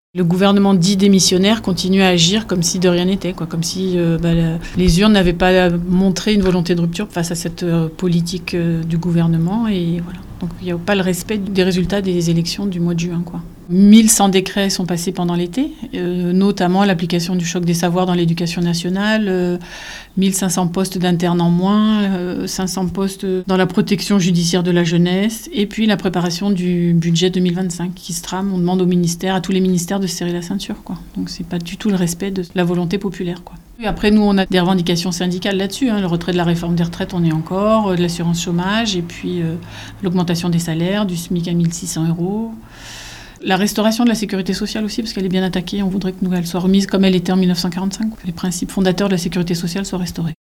Le gouvernement dit démissionnaire continue à agir comme si de rien n'était, comme si les urnes n'avaient pas montré une volonté de rupture face à cette politique du gouvernement. Et voilà. Donc il n'y a pas le respect des résultats des élections du mois de juin. 1100 décrets sont passés pendant l'été, notamment l'application du choc des savoirs dans l'éducation nationale, 1500 postes d'internes en moins, 500 postes dans la protection judiciaire de la jeunesse, et puis la préparation du budget 2025 qui se trame. On demande à tous les ministères de se serrer la ceinture. Donc c'est pas du tout le respect de la volonté populaire. Et après, nous, on a des revendications syndicales là-dessus. Le retrait de la réforme des retraites, on est encore, de l'assurance chômage, et puis l'augmentation des salaires, du SMIC à 1600 €. La restauration de la sécurité sociale aussi, parce qu'elle est bien attaquée. On voudrait qu'elle soit remise comme elle était en 1945. Que les principes fondateurs de la sécurité sociale soient restaurés.